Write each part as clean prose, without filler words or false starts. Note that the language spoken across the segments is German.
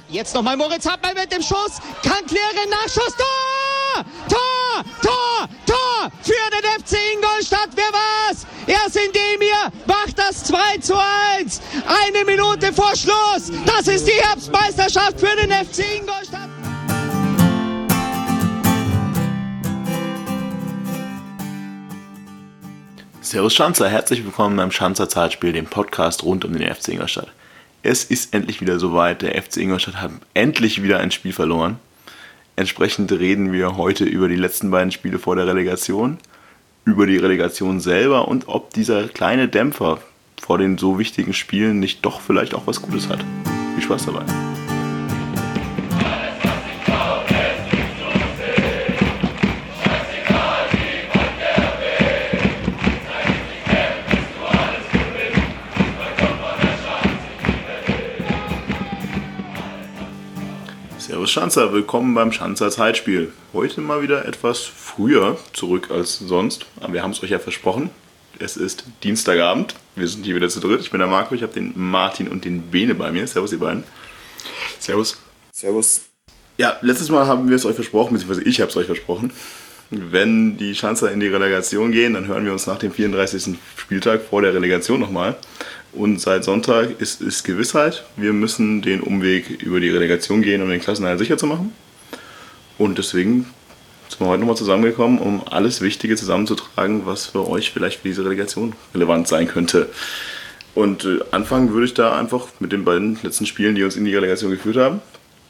Jetzt nochmal Moritz Hartmann mit dem Schuss. Kann klären, Nachschuss. Tor! Tor! Tor! Tor! Für den FC Ingolstadt. Wer war's? Erst Indemir macht das 2:1. 1 Minute vor Schluss. Das ist die Herbstmeisterschaft für den FC Ingolstadt. Servus Schanzer, herzlich willkommen beim Schanzer Zeitspiel, dem Podcast rund um den FC Ingolstadt. Es ist endlich wieder soweit, der FC Ingolstadt hat endlich wieder ein Spiel verloren. Entsprechend reden wir heute über die letzten beiden Spiele vor der Relegation, über die Relegation selber und ob dieser kleine Dämpfer vor den so wichtigen Spielen nicht doch vielleicht auch was Gutes hat. Viel Spaß dabei. Servus Schanzer, willkommen beim Schanzer Zeitspiel. Heute mal wieder etwas früher zurück als sonst, aber wir haben es euch ja versprochen. Es ist Dienstagabend, wir sind hier wieder zu dritt. Ich bin der Marco, ich habe den Martin und den Bene bei mir. Servus ihr beiden. Servus. Servus. Ja, letztes Mal haben wir es euch versprochen, beziehungsweise ich habe es euch versprochen. Wenn die Schanzer in die Relegation gehen, dann hören wir uns nach dem 34. Spieltag vor der Relegation nochmal. Und seit Sonntag ist es Gewissheit. Wir müssen den Umweg über die Relegation gehen, um den Klassenerhalt sicher zu machen. Und deswegen sind wir heute nochmal zusammengekommen, um alles Wichtige zusammenzutragen, was für euch vielleicht für diese Relegation relevant sein könnte. Und anfangen würde ich da einfach mit den beiden letzten Spielen, die uns in die Relegation geführt haben.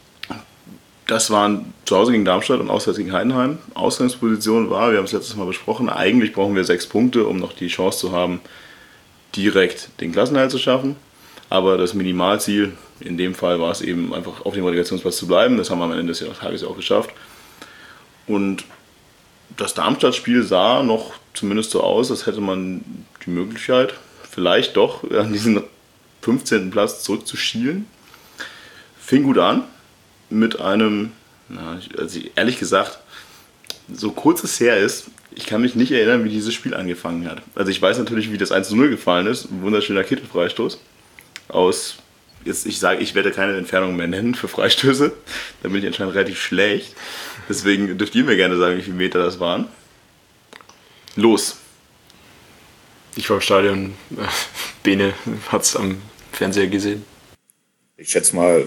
Das waren zu Hause gegen Darmstadt und auswärts gegen Heidenheim. Ausgangsposition war, wir haben es letztes Mal besprochen, eigentlich brauchen wir 6 Punkte, um noch die Chance zu haben, direkt den Klassenerhalt zu schaffen. Aber das Minimalziel, in dem Fall war es eben einfach auf dem Relegationsplatz zu bleiben. Das haben wir am Ende des Tages auch geschafft. Und das Darmstadt-Spiel sah noch zumindest so aus, als hätte man die Möglichkeit, vielleicht doch an diesen 15. Platz zurückzuschielen. Fing gut an mit einem, also ehrlich gesagt, so kurz es her ist, ich kann mich nicht erinnern, wie dieses Spiel angefangen hat. Also ich weiß natürlich, wie das 1:0 gefallen ist. Ein wunderschöner Kittel-Freistoß. Ich werde keine Entfernung mehr nennen für Freistöße. Da bin ich anscheinend relativ schlecht. Deswegen dürft ihr mir gerne sagen, wie viele Meter das waren. Los. Ich war im Stadion. Bene hat es am Fernseher gesehen. Ich schätze mal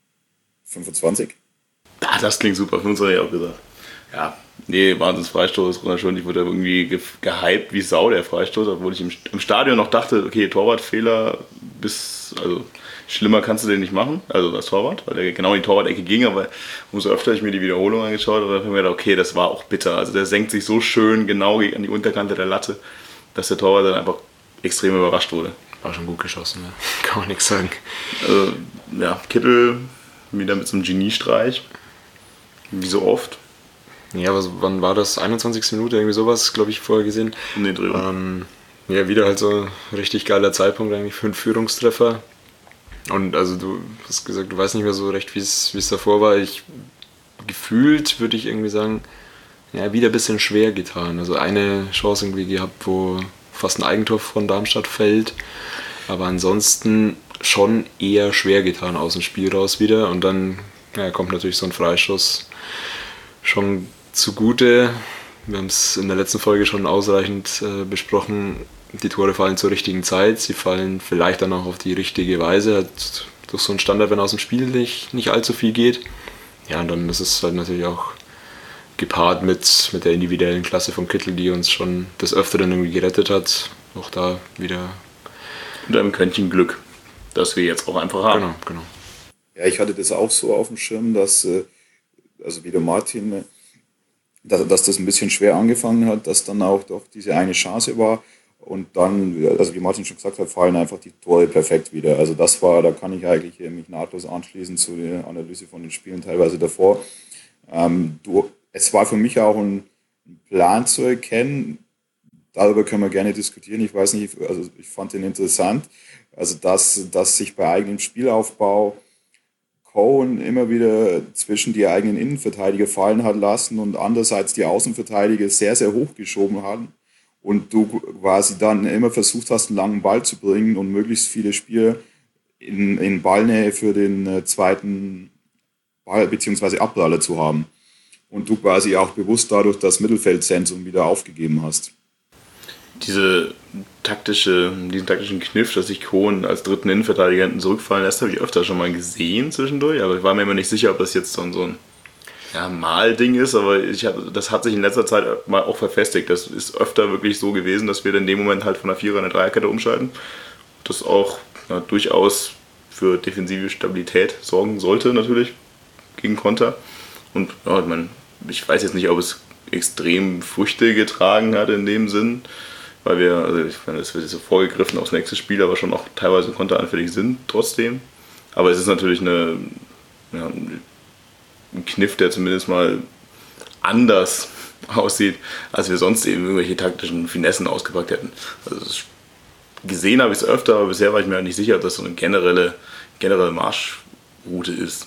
25. Ah, das klingt super, 25 habe ich auch gesagt. Ja, nee, Wahnsinns-Freistoß, wunderschön. Ich wurde irgendwie gehypt wie Sau, der Freistoß, obwohl ich im Stadion noch dachte, okay, Torwartfehler, also schlimmer kannst du den nicht machen, also als Torwart, weil der genau in die Torwart-Ecke ging, aber umso öfter ich mir die Wiederholung angeschaut habe, habe ich mir gedacht, okay, das war auch bitter. Also der senkt sich so schön genau an die Unterkante der Latte, dass der Torwart dann einfach extrem überrascht wurde. War schon gut geschossen, ja. Kann man nichts sagen. Also, ja, Kittel wieder mit so einem Geniestreich, wie so oft. Ja, aber wann war das? 21. Minute, irgendwie sowas, glaube ich, vorher gesehen. Nee, drüber. Ja, wieder halt so ein richtig geiler Zeitpunkt eigentlich für einen Führungstreffer. Und also du hast gesagt, du weißt nicht mehr so recht, wie es davor war. Gefühlt würde ich irgendwie sagen, ja, wieder ein bisschen schwer getan. Also eine Chance irgendwie gehabt, wo fast ein Eigentor von Darmstadt fällt. Aber ansonsten schon eher schwer getan aus dem Spiel raus wieder. Und dann kommt natürlich so ein Freistoß schon zugute. Wir haben es in der letzten Folge schon ausreichend besprochen. Die Tore fallen zur richtigen Zeit. Sie fallen vielleicht dann auch auf die richtige Weise. Halt durch so einen Standard, wenn aus dem Spiel nicht allzu viel geht. Ja, und dann ist es halt natürlich auch gepaart mit der individuellen Klasse von Kittel, die uns schon des Öfteren irgendwie gerettet hat. Auch da wieder. Und einem Quäntchen Glück, das wir jetzt auch einfach haben. Genau. Ja, ich hatte das auch so auf dem Schirm, dass, also wie der Martin, dass das ein bisschen schwer angefangen hat, dass dann auch doch diese eine Chance war. Und dann, also wie Martin schon gesagt hat, fallen einfach die Tore perfekt wieder. Also da kann ich eigentlich mich nahtlos anschließen zu der Analyse von den Spielen teilweise davor. Es war für mich auch ein Plan zu erkennen. Darüber können wir gerne diskutieren. Ich weiß nicht, also ich fand den interessant. Also dass sich bei eigenem Spielaufbau Cohen immer wieder zwischen die eigenen Innenverteidiger fallen hat lassen und andererseits die Außenverteidiger sehr, sehr hoch geschoben haben. Und du quasi dann immer versucht hast, einen langen Ball zu bringen und möglichst viele Spieler in Ballnähe für den zweiten Ball- bzw. Abpraller zu haben. Und du quasi auch bewusst dadurch das Mittelfeldzentrum wieder aufgegeben hast. Diesen taktischen Kniff, dass sich Cohn als dritten Innenverteidiger hinten zurückfallen lässt, habe ich öfter schon mal gesehen zwischendurch, aber ich war mir immer nicht sicher, ob das jetzt so ein Malding ist, aber das hat sich in letzter Zeit mal auch verfestigt. Das ist öfter wirklich so gewesen, dass wir dann in dem Moment halt von der Vierer- in eine Dreierkette umschalten. Das auch durchaus für defensive Stabilität sorgen sollte natürlich gegen Konter. Und ich weiß jetzt nicht, ob es extrem Früchte getragen hat in dem Sinn, weil das wird jetzt so vorgegriffen aufs nächste Spiel, aber schon auch teilweise konteranfällig sind trotzdem. Aber es ist natürlich ein Kniff, der zumindest mal anders aussieht, als wir sonst eben irgendwelche taktischen Finessen ausgepackt hätten. Also gesehen habe ich es öfter, aber bisher war ich mir nicht sicher, ob das so eine generelle Marschroute ist.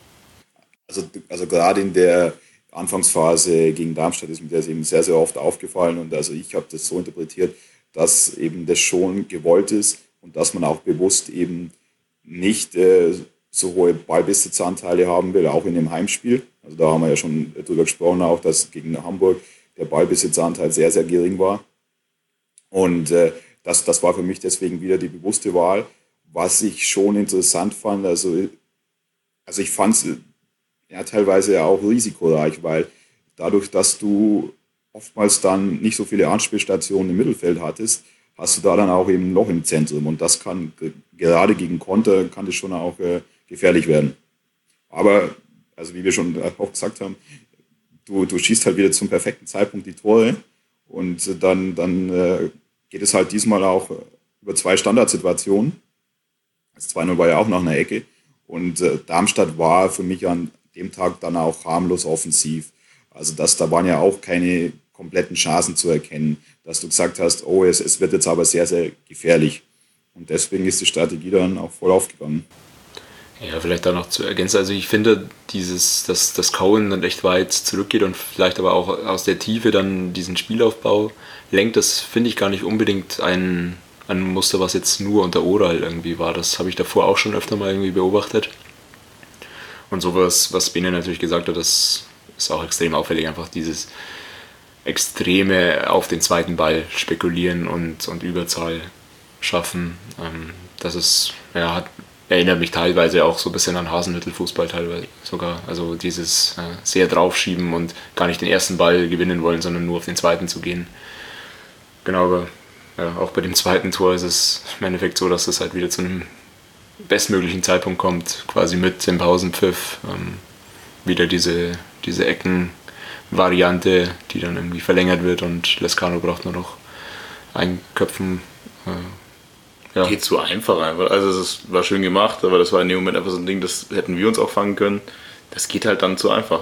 Also gerade in der Anfangsphase gegen Darmstadt ist mir das eben sehr, sehr oft aufgefallen und also ich habe das so interpretiert, dass eben das schon gewollt ist und dass man auch bewusst eben nicht so hohe Ballbesitzanteile haben will, auch in dem Heimspiel. Also da haben wir ja schon drüber gesprochen, auch dass gegen Hamburg der Ballbesitzanteil sehr, sehr gering war. Und das war für mich deswegen wieder die bewusste Wahl. Was ich schon interessant fand, also ich fand es teilweise auch risikoreich, weil dadurch, dass du oftmals dann nicht so viele Anspielstationen im Mittelfeld hattest, hast du da dann auch eben ein Loch im Zentrum und das kann, gerade gegen Konter, kann das schon auch gefährlich werden. Aber, also wie wir schon auch gesagt haben, du schießt halt wieder zum perfekten Zeitpunkt die Tore und dann geht es halt diesmal auch über 2 Standardsituationen. Das 2-0 war ja auch nach einer Ecke und Darmstadt war für mich an dem Tag dann auch harmlos offensiv. Also da waren ja auch keine kompletten Chancen zu erkennen, dass du gesagt hast, oh, es wird jetzt aber sehr, sehr gefährlich. Und deswegen ist die Strategie dann auch voll aufgegangen. Ja, vielleicht da noch zu ergänzen. Also ich finde, dass Cohen dann echt weit zurückgeht und vielleicht aber auch aus der Tiefe dann diesen Spielaufbau lenkt, das finde ich gar nicht unbedingt ein Muster, was jetzt nur unter Oral irgendwie war. Das habe ich davor auch schon öfter mal irgendwie beobachtet. Und sowas, was Bene natürlich gesagt hat, das ist auch extrem auffällig, einfach dieses extreme auf den zweiten Ball spekulieren und Überzahl schaffen. Das ist, erinnert mich teilweise auch so ein bisschen an Hasenhüttl-Fußball teilweise sogar. Also dieses sehr draufschieben und gar nicht den ersten Ball gewinnen wollen, sondern nur auf den zweiten zu gehen. Genau, aber auch bei dem zweiten Tor ist es im Endeffekt so, dass es halt wieder zu einem bestmöglichen Zeitpunkt kommt, quasi mit dem Pausenpfiff. Wieder diese Eckenvariante, die dann irgendwie verlängert wird und Lescano braucht nur noch einköpfen. Geht zu einfach. Also es war schön gemacht, aber das war in dem Moment einfach so ein Ding, das hätten wir uns auch fangen können. Das geht halt dann zu einfach.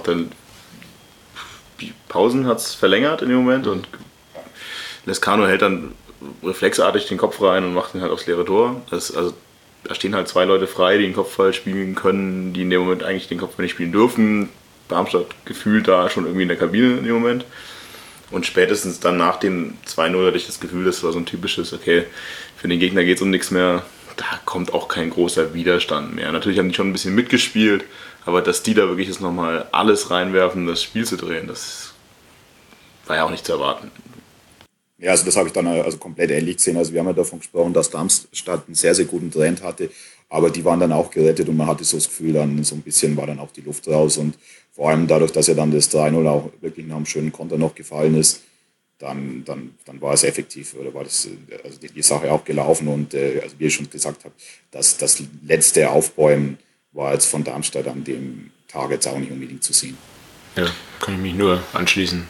Die Pausen hat es verlängert in dem Moment und Lescano hält dann reflexartig den Kopf rein und macht ihn halt aufs leere Tor. Da stehen halt 2 Leute frei, die den Kopfball spielen können, die in dem Moment eigentlich den Kopfball nicht spielen dürfen. Darmstadt gefühlt da schon irgendwie in der Kabine in dem Moment. Und spätestens dann nach dem 2-0 hatte ich das Gefühl, das war so ein typisches, okay, für den Gegner geht es um nichts mehr. Da kommt auch kein großer Widerstand mehr. Natürlich haben die schon ein bisschen mitgespielt, aber dass die da wirklich jetzt nochmal alles reinwerfen, das Spiel zu drehen, das war ja auch nicht zu erwarten. Ja, also das habe ich dann also komplett ähnlich gesehen. Also wir haben ja davon gesprochen, dass Darmstadt einen sehr, sehr guten Trend hatte, aber die waren dann auch gerettet und man hatte so das Gefühl, dann so ein bisschen war dann auch die Luft raus und vor allem dadurch, dass ja dann das 3-0 auch wirklich nach einem schönen Konter noch gefallen ist, dann war es effektiv oder war das also die Sache auch gelaufen und also wie ich schon gesagt habe, das letzte Aufbäumen war jetzt von Darmstadt an dem Tag jetzt auch nicht unbedingt zu sehen. Ja, kann ich mich nur anschließen.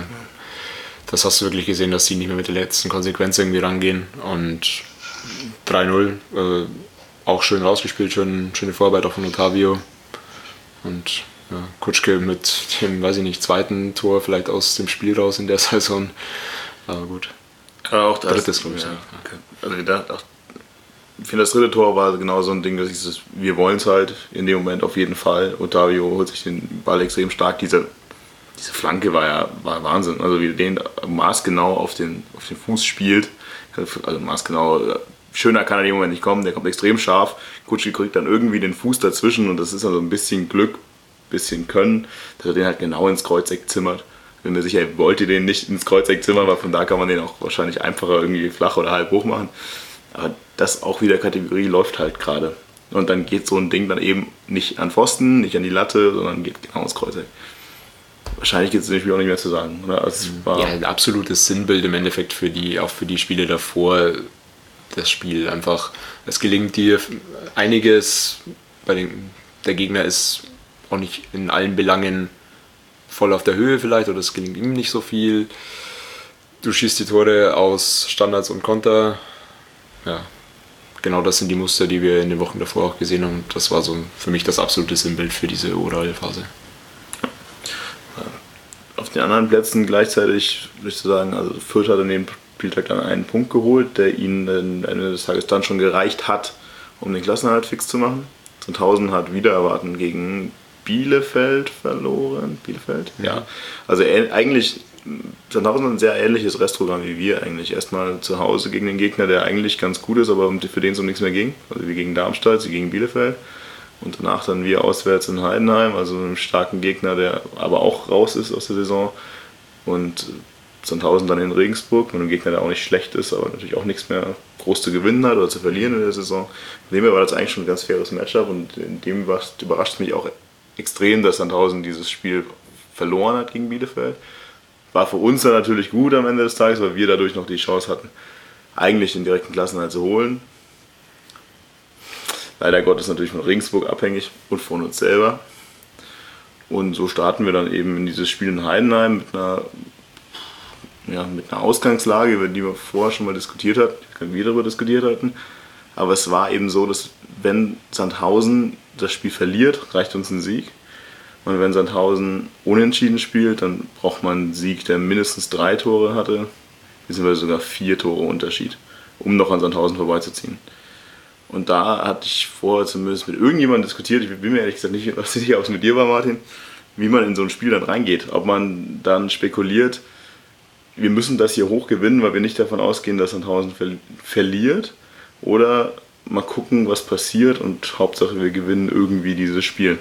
Das hast du wirklich gesehen, dass sie nicht mehr mit der letzten Konsequenz irgendwie rangehen. Und 3-0, auch schön rausgespielt, schöne Vorarbeit auch von Otavio. Und Kutschke mit dem, weiß ich nicht, zweiten Tor vielleicht aus dem Spiel raus in der Saison. Aber gut. Ja, auch das. Drittes, glaube ich. Ja. Okay. Also ich finde, das dritte Tor war genau so ein Ding, dass wir wollen es halt in dem Moment auf jeden Fall. Otavio holt sich den Ball extrem stark. Diese Flanke war Wahnsinn. Also wie er den maßgenau auf den Fuß spielt. Also maßgenau. Schöner kann er in dem Moment nicht kommen. Der kommt extrem scharf. Kutschke kriegt dann irgendwie den Fuß dazwischen und das ist also ein bisschen Glück bisschen können, dass er den halt genau ins Kreuzeck zimmert. Ich bin mir sicher, er wollte den nicht ins Kreuzeck zimmern, weil von da kann man den auch wahrscheinlich einfacher irgendwie flach oder halb hoch machen. Aber das auch wieder Kategorie läuft halt gerade. Und dann geht so ein Ding dann eben nicht an Pfosten, nicht an die Latte, sondern geht genau ins Kreuzeck. Wahrscheinlich gibt es dem Spiel auch nicht mehr zu sagen. Oder? Also es war ein absolutes Sinnbild im Endeffekt auch für die Spiele davor. Das Spiel einfach, es gelingt dir einiges, der Gegner ist auch nicht in allen Belangen voll auf der Höhe vielleicht, oder es gelingt ihm nicht so viel. Du schießt die Tore aus Standards und Konter. Ja, genau das sind die Muster, die wir in den Wochen davor auch gesehen haben. Das war so für mich das absolute Sinnbild für diese Oral-Phase. Auf den anderen Plätzen gleichzeitig, würde ich sagen, also Fürth hat an dem Spieltag dann einen Punkt geholt, der ihnen am Ende des Tages dann schon gereicht hat, um den Klassenerhalt fix zu machen. Sandhausen hat wieder erwarten gegen Bielefeld verloren. Bielefeld? Ja. Also eigentlich, Sandhausen hat ein sehr ähnliches Restprogramm wie wir eigentlich. Erstmal zu Hause gegen den Gegner, der eigentlich ganz gut ist, aber für den es um nichts mehr ging. Also wie gegen Darmstadt, sie gegen Bielefeld. Und danach dann wir auswärts in Heidenheim, also einem starken Gegner, der aber auch raus ist aus der Saison. Und Sandhausen dann in Regensburg, mit einem Gegner, der auch nicht schlecht ist, aber natürlich auch nichts mehr groß zu gewinnen hat oder zu verlieren in der Saison. Von dem her war das eigentlich schon ein ganz faires Matchup und in dem überrascht mich auch extrem, dass Sandhausen dieses Spiel verloren hat gegen Bielefeld. War für uns dann natürlich gut am Ende des Tages, weil wir dadurch noch die Chance hatten, eigentlich den direkten Klassenerhalt zu holen. Leider Gottes natürlich von Regensburg abhängig und von uns selber. Und so starten wir dann eben in dieses Spiel in Heidenheim mit einer Ausgangslage, über die wir vorher schon mal diskutiert hatten, wir darüber diskutiert hatten. Aber es war eben so, dass wenn Sandhausen das Spiel verliert, reicht uns ein Sieg. Und wenn Sandhausen unentschieden spielt, dann braucht man einen Sieg, der mindestens 3 Tore hatte, beziehungsweise sogar 4 Tore Unterschied, um noch an Sandhausen vorbeizuziehen. Und da hatte ich vorher zumindest mit irgendjemandem diskutiert, ich bin mir ehrlich gesagt nicht sicher, ob es mit dir war, Martin, wie man in so ein Spiel dann reingeht. Ob man dann spekuliert, wir müssen das hier hoch gewinnen, weil wir nicht davon ausgehen, dass Sandhausen verliert, oder mal gucken, was passiert und Hauptsache wir gewinnen irgendwie dieses Spiel.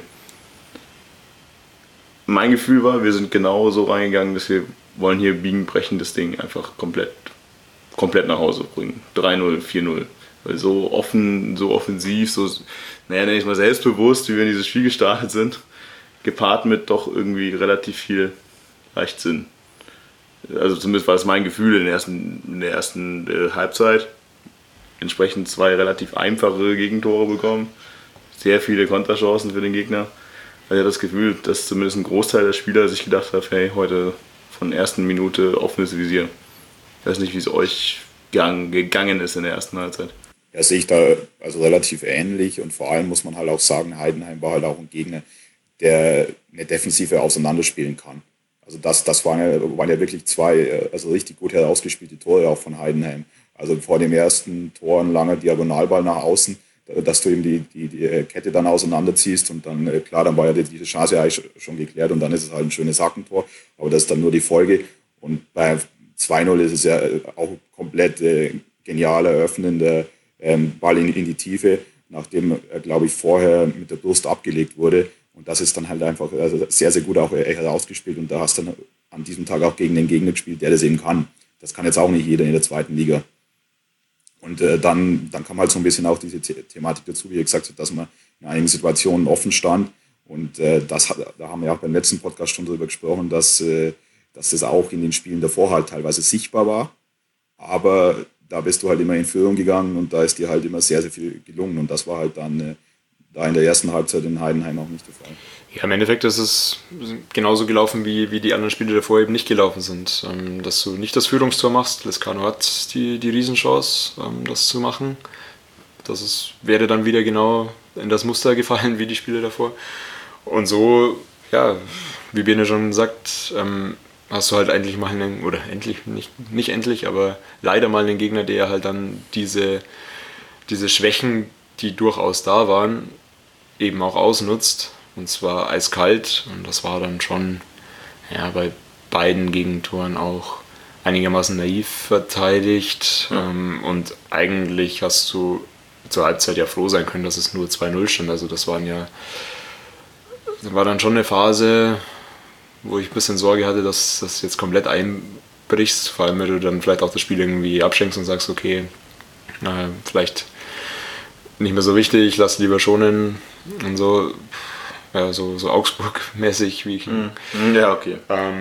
Mein Gefühl war, wir sind genau so reingegangen, dass wir wollen hier biegen, brechen das Ding einfach komplett nach Hause bringen. 3-0, 4-0. Weil so offen, so offensiv, so, nenne ich mal selbstbewusst, wie wir in dieses Spiel gestartet sind, gepaart mit doch irgendwie relativ viel Leichtsinn. Also zumindest war das mein Gefühl in der ersten Halbzeit. Entsprechend 2 relativ einfache Gegentore bekommen. Sehr viele Konterchancen für den Gegner. Also ich hatte das Gefühl, dass zumindest ein Großteil der Spieler sich gedacht hat, hey, heute von der ersten Minute offenes Visier. Ich weiß nicht, wie es euch gegangen ist in der ersten Halbzeit. Ja, sehe ich da also relativ ähnlich, und vor allem muss man halt auch sagen, Heidenheim war halt auch ein Gegner, der eine Defensive auseinanderspielen kann. Also das waren ja wirklich 2 also richtig gut herausgespielte Tore auch von Heidenheim. Also vor dem ersten Tor ein langer Diagonalball nach außen, dass du eben die Kette dann auseinanderziehst, und dann, klar, dann war ja diese Chance eigentlich schon geklärt, und dann ist es halt ein schönes Hackentor, aber das ist dann nur die Folge. Und bei 2-0 ist es ja auch komplett genial eröffnender Ball in die Tiefe, nachdem er, glaube ich, vorher mit der Brust abgelegt wurde. Und das ist dann halt einfach sehr, sehr gut auch herausgespielt. Und da hast du dann an diesem Tag auch gegen den Gegner gespielt, der das eben kann. Das kann jetzt auch nicht jeder in der 2. Liga. Und dann kam halt so ein bisschen auch diese Thematik dazu, wie ich gesagt habe, dass man in einigen Situationen offen stand. Und da haben wir auch beim letzten Podcast schon darüber gesprochen, dass das auch in den Spielen davor halt teilweise sichtbar war. Aber da bist du halt immer in Führung gegangen, und da ist dir halt immer sehr, sehr viel gelungen. Und das war halt dann da in der ersten Halbzeit in Heidenheim auch nicht der Fall. Ja, im Endeffekt ist es genauso gelaufen, wie die anderen Spiele davor eben nicht gelaufen sind. Dass du nicht das Führungstor machst. Lescano hat die Riesenchance, das zu machen. Wäre dann wieder genau in das Muster gefallen, wie die Spiele davor. Und so, ja, wie Bene schon sagt, hast du halt endlich mal nicht endlich, aber leider mal einen Gegner, der halt dann diese Schwächen, die durchaus da waren, eben auch ausnutzt, und zwar eiskalt. Und das war dann schon bei beiden Gegentoren auch einigermaßen naiv verteidigt. Und eigentlich hast du zur Halbzeit ja froh sein können, dass es nur 2-0 stand. Also das waren ja war dann schon eine Phase, wo ich ein bisschen Sorge hatte, dass das jetzt komplett einbrichst, vor allem wenn du dann vielleicht auch das Spiel irgendwie abschenkst und sagst, okay, vielleicht nicht mehr so wichtig, lass lieber schonen und so. Ja, so Augsburg-mäßig wie ich. Ja, okay.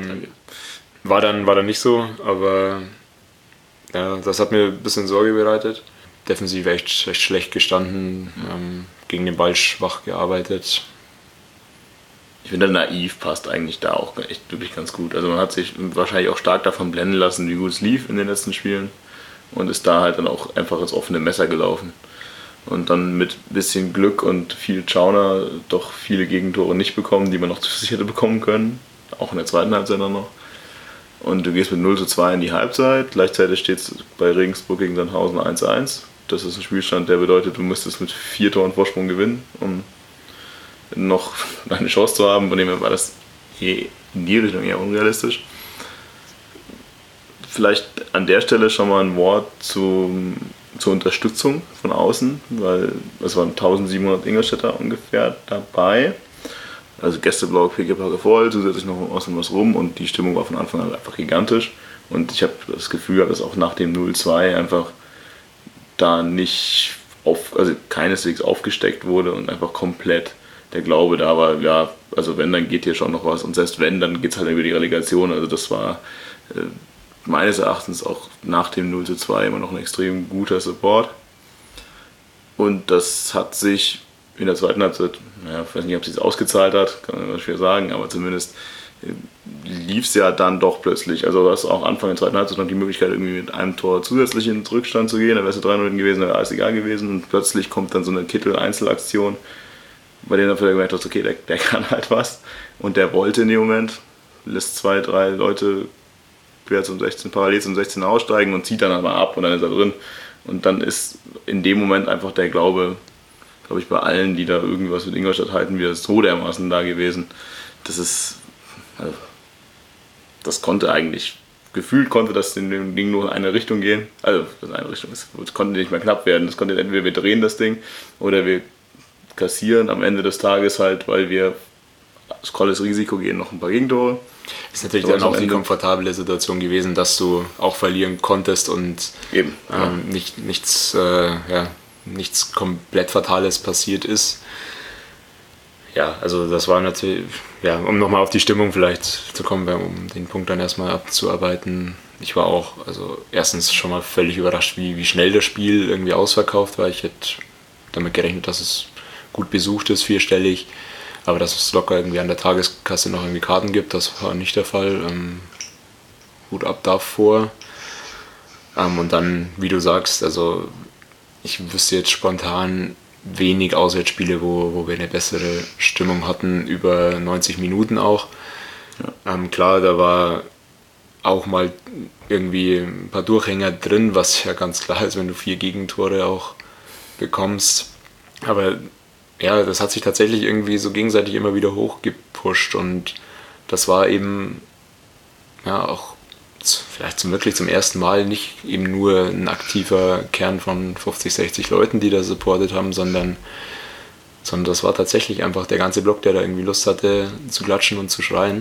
War dann nicht so, aber ja, das hat mir ein bisschen Sorge bereitet. Defensiv echt schlecht gestanden, gegen den Ball schwach gearbeitet. Ich finde, naiv passt eigentlich da auch echt wirklich ganz gut. Also man hat sich wahrscheinlich auch stark davon blenden lassen, wie gut es lief in den letzten Spielen und ist da halt dann auch einfach ins offene Messer gelaufen. Und dann mit ein bisschen Glück und viel Schauner doch viele Gegentore nicht bekommen, die man noch zu sich hätte bekommen können. Auch in der zweiten Halbzeit dann noch. Und du gehst mit 0:2 in die Halbzeit. Gleichzeitig steht es bei Regensburg gegen Sandhausen 1:1. Das ist ein Spielstand, der bedeutet, du müsstest mit 4 Toren Vorsprung gewinnen, um noch eine Chance zu haben. Von dem her war das in die Richtung eher unrealistisch. Vielleicht an der Stelle schon mal ein Wort zur Unterstützung von außen, weil es waren 1700 Ingolstädter ungefähr dabei. Also Gästeblock, Pickepacke voll, zusätzlich noch außen was rum und die Stimmung war von Anfang an einfach gigantisch. Und ich habe das Gefühl, dass auch nach dem 0:2 einfach da nicht also keineswegs aufgesteckt wurde und einfach komplett der Glaube da war, ja, also wenn, dann geht hier schon noch was und selbst wenn, dann geht es halt über die Relegation. Also das war meines Erachtens auch nach dem 0:2 immer noch ein extrem guter Support. Und das hat sich in der zweiten Halbzeit, ich weiß nicht, ob es sich ausgezahlt hat, kann man schwer sagen, aber zumindest lief es ja dann doch plötzlich. Also du hast auch Anfang der zweiten Halbzeit noch die Möglichkeit, irgendwie mit einem Tor zusätzlich in den Rückstand zu gehen, da wärst du 3 Minuten gewesen, da wäre alles egal gewesen und plötzlich kommt dann so eine Kittel-Einzelaktion, bei denen du vielleicht gemerkt hast, okay, der kann halt was und der wollte in dem Moment, lässt 2, 3 Leute parallel zum 16 aussteigen und zieht dann aber ab und dann ist er drin. Und dann ist in dem Moment einfach der Glaube, glaube ich, bei allen, die da irgendwas mit Ingolstadt halten, wieder so dermaßen da gewesen. Das konnte eigentlich, gefühlt konnte das in dem Ding nur in eine Richtung gehen. Also, in eine Richtung, es konnte nicht mehr knapp werden. Es konnte entweder wir drehen das Ding oder wir kassieren am Ende des Tages halt, weil wir das volles Risiko gehen, noch ein paar Gegentore. Ist natürlich dann auch die komfortable Situation gewesen, dass du auch verlieren konntest und eben, nichts komplett Fatales passiert ist. Ja, also das war natürlich, ja, um nochmal auf die Stimmung vielleicht zu kommen, um den Punkt dann erstmal abzuarbeiten. Ich war auch, also erstens schon mal völlig überrascht, wie schnell das Spiel irgendwie ausverkauft war. Ich hätte damit gerechnet, dass es gut besucht ist, 4-stellig. Aber dass es locker irgendwie an der Tageskasse noch irgendwie Karten gibt, das war nicht der Fall. Hut ab davor. Und dann, wie du sagst, also ich wüsste jetzt spontan wenig Auswärtsspiele, wo wir eine bessere Stimmung hatten, über 90 Minuten auch. Ja. Klar, da war auch mal irgendwie ein paar Durchhänger drin, was ja ganz klar ist, wenn du 4 Gegentore auch bekommst. Aber ja, das hat sich tatsächlich irgendwie so gegenseitig immer wieder hochgepusht und das war eben ja auch vielleicht wirklich zum ersten Mal nicht eben nur ein aktiver Kern von 50, 60 Leuten, die da supportet haben, sondern das war tatsächlich einfach der ganze Block, der da irgendwie Lust hatte zu klatschen und zu schreien.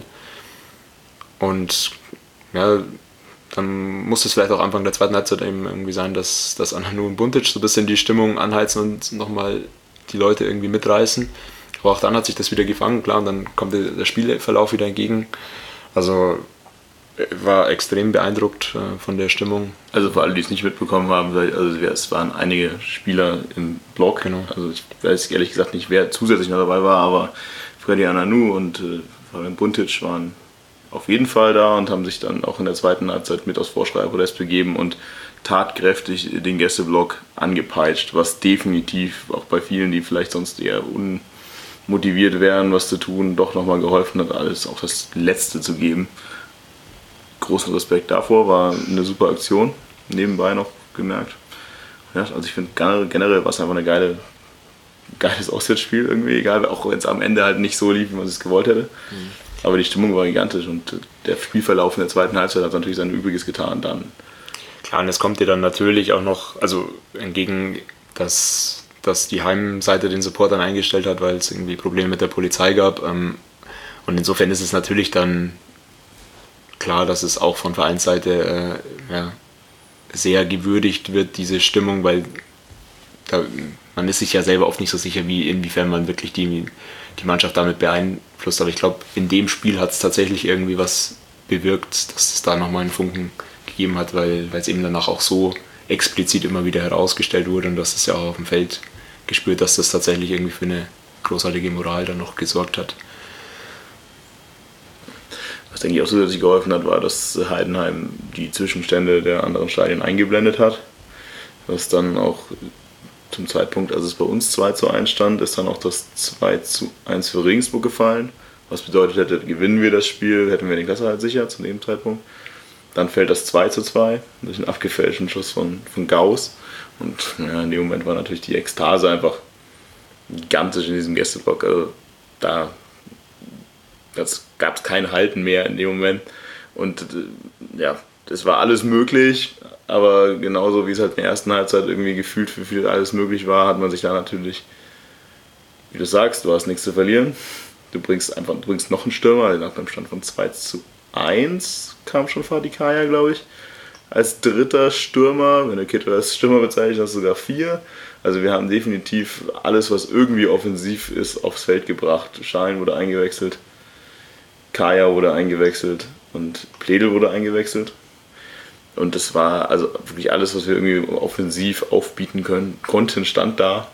Und ja, dann muss es vielleicht auch Anfang der zweiten Halbzeit eben irgendwie sein, dass Ananu und Buntic so ein bisschen die Stimmung anheizen und nochmal die Leute irgendwie mitreißen. Aber auch dann hat sich das wieder gefangen, klar, und dann kommt der Spielverlauf wieder entgegen. Also war extrem beeindruckt von der Stimmung. Also für alle, die es nicht mitbekommen haben, also es waren einige Spieler im Block. Genau. Also ich weiß ehrlich gesagt nicht, wer zusätzlich noch dabei war, aber Freddy Ananu und Fabian Buntic waren auf jeden Fall da und haben sich dann auch in der zweiten Halbzeit mit aufs Vorschreiberpodest begeben und tatkräftig den Gästeblock angepeitscht, was definitiv auch bei vielen, die vielleicht sonst eher unmotiviert wären, was zu tun, doch nochmal geholfen hat, alles auch das Letzte zu geben. Großen Respekt davor, war eine super Aktion, nebenbei noch gemerkt. Ja, also ich finde generell war es einfach ein geiles Auswärtsspiel irgendwie, egal, auch wenn es am Ende halt nicht so lief, wie man es gewollt hätte. Mhm. Aber die Stimmung war gigantisch und der Spielverlauf in der zweiten Halbzeit hat natürlich sein Übriges getan dann. Klar, und es kommt dir dann natürlich auch noch, also entgegen, dass dass die Heimseite den Supportern eingestellt hat, weil es irgendwie Probleme mit der Polizei gab. Und insofern ist es natürlich dann klar, dass es auch von Vereinsseite sehr gewürdigt wird, diese Stimmung, weil man ist sich ja selber oft nicht so sicher, inwiefern man wirklich die Mannschaft damit beeinflusst. Aber ich glaube, in dem Spiel hat es tatsächlich irgendwie was bewirkt, dass es da nochmal einen Funken gegeben hat, weil es eben danach auch so explizit immer wieder herausgestellt wurde und das ist ja auch auf dem Feld gespürt, dass das tatsächlich irgendwie für eine großartige Moral dann noch gesorgt hat. Was denke ich auch zusätzlich geholfen hat, war, dass Heidenheim die Zwischenstände der anderen Stadien eingeblendet hat. Was dann auch zum Zeitpunkt, als es bei uns 2:1 stand, ist dann auch das 2:1 für Regensburg gefallen. Was bedeutet hätte, gewinnen wir das Spiel, hätten wir den Klassenerhalt sicher zu dem Zeitpunkt. Dann fällt das 2:2 durch einen abgefälschten Schuss von Gauss. Und in dem Moment war natürlich die Ekstase einfach gigantisch in diesem Gästeblock. Also da gab es kein Halten mehr in dem Moment. Und das war alles möglich. Aber genauso wie es halt in der ersten Halbzeit irgendwie gefühlt für viele alles möglich war, hat man sich da natürlich, wie du sagst, du hast nichts zu verlieren. Du bringst noch einen Stürmer, nach dem Stand von 2:1 kam schon Fatih Kaya, glaube ich, als dritter Stürmer. Wenn du Kittel als Stürmer bezeichnest, hast du sogar 4. Also wir haben definitiv alles, was irgendwie offensiv ist, aufs Feld gebracht. Schein wurde eingewechselt, Kaya wurde eingewechselt und Pledel wurde eingewechselt. Und das war also wirklich alles, was wir irgendwie offensiv aufbieten konnten, stand da.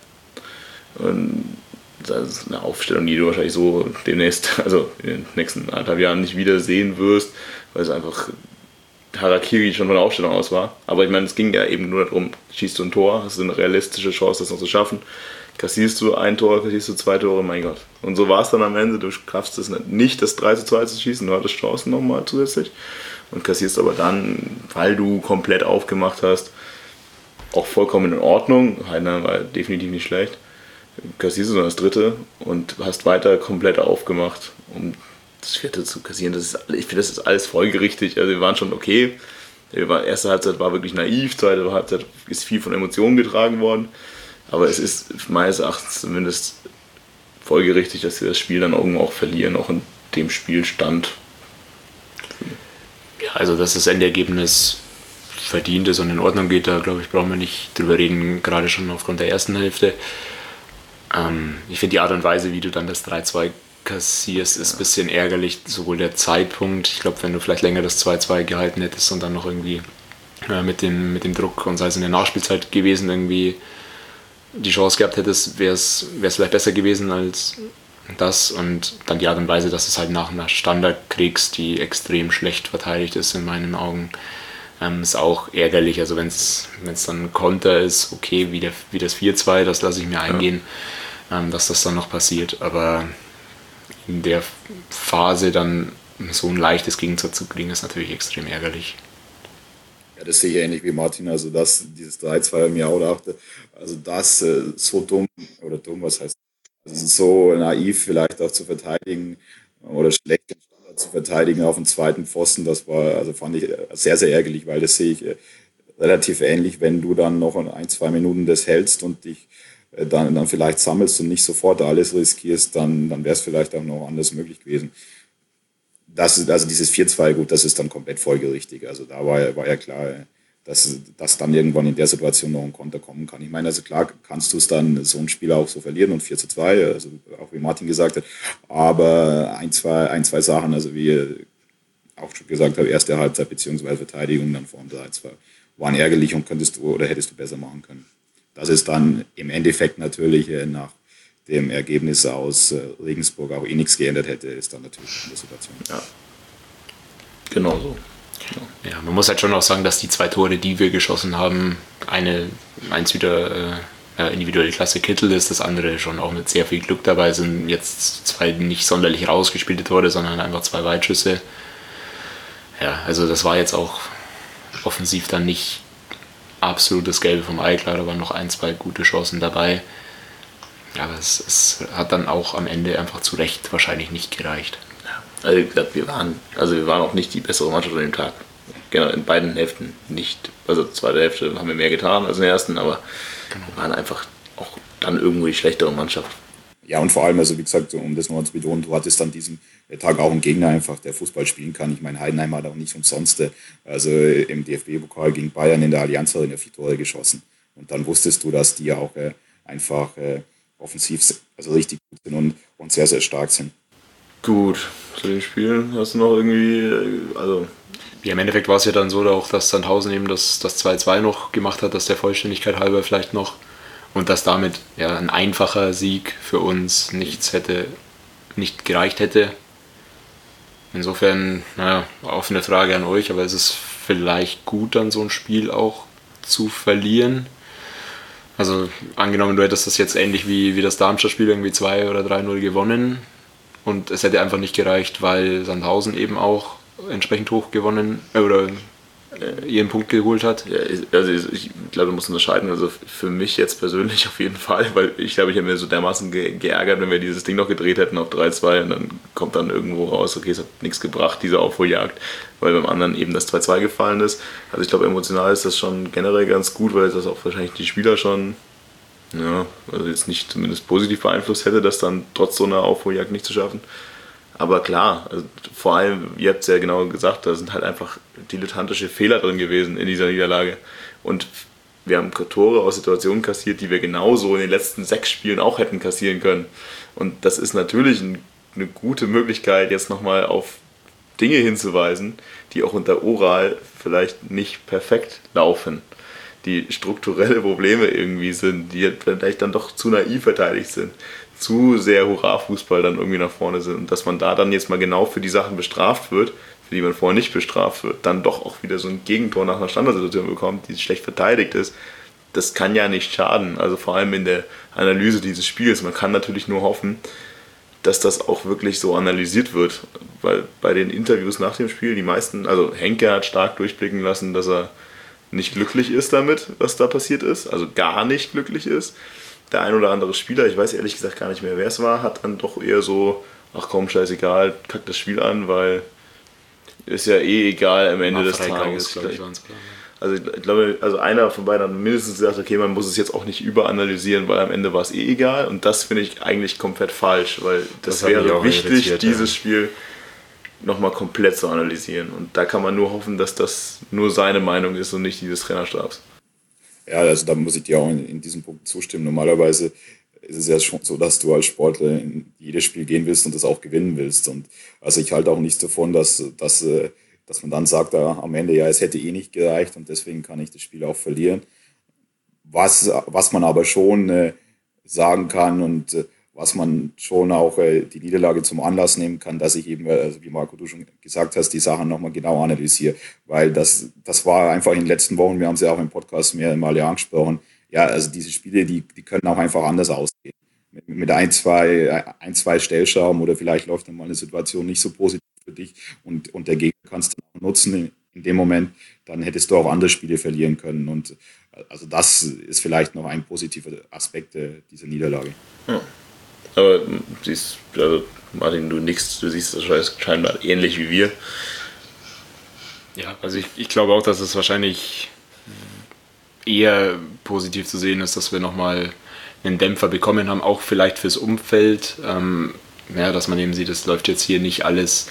Und das ist eine Aufstellung, die du wahrscheinlich so demnächst, also in den nächsten 1,5 Jahren nicht wieder sehen wirst, weil es einfach Harakiri schon von der Aufstellung aus war. Aber ich meine, es ging ja eben nur darum, schießt du ein Tor, hast du eine realistische Chance, das noch zu schaffen. Kassierst du ein Tor, kassierst du 2 Tore, mein Gott. Und so war es dann am Ende, du schaffst es nicht, das 3:2 zu schießen, du hattest Chancen nochmal zusätzlich. Und kassierst aber dann, weil du komplett aufgemacht hast, auch vollkommen in Ordnung. Heidenheim war definitiv nicht schlecht. Kassierst du dann das 3. und hast weiter komplett aufgemacht, um das 4. zu kassieren. Ich finde, das ist alles folgerichtig. Also wir waren schon okay. Die erste Halbzeit war wirklich naiv, zweite Halbzeit ist viel von Emotionen getragen worden. Aber es ist meines Erachtens zumindest folgerichtig, dass wir das Spiel dann irgendwo auch verlieren, auch in dem Spielstand. Ja, also dass das Endergebnis verdient ist und in Ordnung geht, da glaube ich, brauchen wir nicht drüber reden, gerade schon aufgrund der ersten Hälfte. Ich finde die Art und Weise, wie du dann das 3:2 kassierst, ist ein bisschen ärgerlich, sowohl der Zeitpunkt, ich glaube, wenn du vielleicht länger das 2:2 gehalten hättest und dann noch irgendwie mit dem Druck und sei es in der Nachspielzeit gewesen, irgendwie die Chance gehabt hättest, wäre es vielleicht besser gewesen als das. Und dann die Art und Weise, dass du es halt nach einer Standard kriegst, die extrem schlecht verteidigt ist in meinen Augen, ist auch ärgerlich. Also wenn es dann ein Konter ist, okay, wie das 4:2, das lasse ich mir eingehen, dass das dann noch passiert. Aber in der Phase dann so ein leichtes Gegentor zu kriegen, ist natürlich extrem ärgerlich. Ja, das sehe ich ähnlich wie Martin. Also dieses 3:2 im Jahr oder 8, also das so dumm, was heißt, also so naiv vielleicht auch zu verteidigen oder schlecht den Standard zu verteidigen auf dem zweiten Pfosten, fand ich sehr, sehr ärgerlich, weil das sehe ich relativ ähnlich, wenn du dann noch 1-2 Minuten das hältst und dich dann vielleicht sammelst und nicht sofort alles riskierst, dann wäre es vielleicht auch noch anders möglich gewesen. Also dieses 4:2, gut, das ist dann komplett folgerichtig. Also da war ja klar, dass dann irgendwann in der Situation noch ein Konter kommen kann. Ich meine, also klar kannst du es dann so ein Spiel auch so verlieren und 4:2, also auch wie Martin gesagt hat, aber ein, zwei Sachen, also wie auch schon gesagt habe, erste Halbzeit bzw. Verteidigung dann vor dem 3:2 waren ärgerlich und hättest du besser machen können. Dass es dann im Endeffekt natürlich nach dem Ergebnis aus Regensburg auch nichts geändert hätte, ist dann natürlich in der Situation. Ja, genau so. Ja, man muss halt schon auch sagen, dass die 2 Tore, die wir geschossen haben, eins wieder individuelle Klasse Kittel ist, das andere schon auch mit sehr viel Glück dabei sind. Jetzt 2 nicht sonderlich rausgespielte Tore, sondern einfach 2 Weitschüsse. Ja, also das war jetzt auch offensiv dann nicht absolut das Gelbe vom Ei, klar, da waren noch 1-2 gute Chancen dabei. Aber es hat dann auch am Ende einfach zu Recht wahrscheinlich nicht gereicht. Also wie gesagt, wir waren auch nicht die bessere Mannschaft an dem Tag. Genau, in beiden Hälften nicht. Also zweite Hälfte haben wir mehr getan als in der ersten, aber wir waren einfach auch dann irgendwo die schlechtere Mannschaft. Ja, und vor allem, also wie gesagt, um das nochmal zu betonen, du hattest an diesem Tag auch einen Gegner einfach, der Fußball spielen kann. Ich meine, Heidenheim hat auch nicht umsonst, also im DFB-Pokal gegen Bayern in der Allianz Arena 4 Tore geschossen. Und dann wusstest du, dass die auch einfach offensiv also richtig gut sind und sehr, sehr stark sind. Gut, zu den Spielen hast du noch irgendwie, also... Ja, im Endeffekt war es ja dann so, auch, dass Sandhausen eben das 2-2 noch gemacht hat, dass der Vollständigkeit halber vielleicht noch. Und dass damit ja ein einfacher Sieg für uns nicht gereicht hätte. Insofern, offene Frage an euch, aber ist es vielleicht gut, dann so ein Spiel auch zu verlieren? Also angenommen, du hättest das jetzt ähnlich wie das Darmstadt-Spiel irgendwie 2 oder 3-0 gewonnen und es hätte einfach nicht gereicht, weil Sandhausen eben auch entsprechend hoch gewonnen oder ihren Punkt geholt hat. Ja, also ich glaube, du musst unterscheiden. Also für mich jetzt persönlich auf jeden Fall, weil ich glaube, ich habe mir so dermaßen geärgert, wenn wir dieses Ding noch gedreht hätten auf 3-2 und dann kommt dann irgendwo raus, okay, es hat nichts gebracht, diese Aufholjagd, weil beim anderen eben das 2-2 gefallen ist. Also ich glaube, emotional ist das schon generell ganz gut, weil das auch wahrscheinlich die Spieler schon, ja, also jetzt nicht zumindest positiv beeinflusst hätte, das dann trotz so einer Aufholjagd nicht zu schaffen. Aber klar, also vor allem, ihr habt es ja genau gesagt, da sind halt einfach dilettantische Fehler drin gewesen in dieser Niederlage. Und wir haben Tore aus Situationen kassiert, die wir genauso in den letzten 6 Spielen auch hätten kassieren können. Und das ist natürlich eine gute Möglichkeit, jetzt nochmal auf Dinge hinzuweisen, die auch unter Oral vielleicht nicht perfekt laufen. Die strukturelle Probleme irgendwie sind, die vielleicht dann doch zu naiv verteidigt sind. Zu sehr Hurra-Fußball dann irgendwie nach vorne sind und dass man da dann jetzt mal genau für die Sachen bestraft wird, für die man vorher nicht bestraft wird, dann doch auch wieder so ein Gegentor nach einer Standardsituation bekommt, die schlecht verteidigt ist, das kann ja nicht schaden, also vor allem in der Analyse dieses Spiels. Man kann natürlich nur hoffen, dass das auch wirklich so analysiert wird, weil bei den Interviews nach dem Spiel die meisten, also Henke hat stark durchblicken lassen, dass er nicht glücklich ist damit, was da passiert ist, also gar nicht glücklich ist. Der ein oder andere Spieler, ich weiß ehrlich gesagt gar nicht mehr, wer es war, hat dann doch eher so, ach komm, scheißegal, kack das Spiel an, weil ist ja eh egal am Ende des Tages. Also ich glaube, also einer von beiden hat mindestens gesagt, okay, man muss es jetzt auch nicht überanalysieren, weil am Ende war es eh egal. Und das finde ich eigentlich komplett falsch, weil das wäre wichtig, dieses Spiel nochmal komplett zu analysieren. Und da kann man nur hoffen, dass das nur seine Meinung ist und nicht die des Trainerstabs. Ja, also da muss ich dir auch in diesem Punkt zustimmen. Normalerweise ist es ja schon so, dass du als Sportler in jedes Spiel gehen willst und das auch gewinnen willst. Und also ich halte auch nichts davon, dass man dann sagt, am Ende, ja, es hätte eh nicht gereicht und deswegen kann ich das Spiel auch verlieren. Was man aber schon sagen kann und was man schon auch die Niederlage zum Anlass nehmen kann, dass ich eben, also wie Marco, du schon gesagt hast, die Sachen nochmal genau analysiere. Weil das war einfach in den letzten Wochen, wir haben es ja auch im Podcast mehr mal angesprochen, ja, also diese Spiele, die können auch einfach anders ausgehen. Mit ein, zwei Stellschrauben oder vielleicht läuft dann mal eine Situation nicht so positiv für dich und der Gegner kannst du auch nutzen in dem Moment, dann hättest du auch andere Spiele verlieren können. Und also das ist vielleicht noch ein positiver Aspekt dieser Niederlage. Ja. Aber siehst, also Martin, du siehst das scheinbar ähnlich wie wir. Ja, also ich glaube auch, dass es wahrscheinlich eher positiv zu sehen ist, dass wir nochmal einen Dämpfer bekommen haben, auch vielleicht fürs Umfeld. Dass man eben sieht, es läuft jetzt hier nicht alles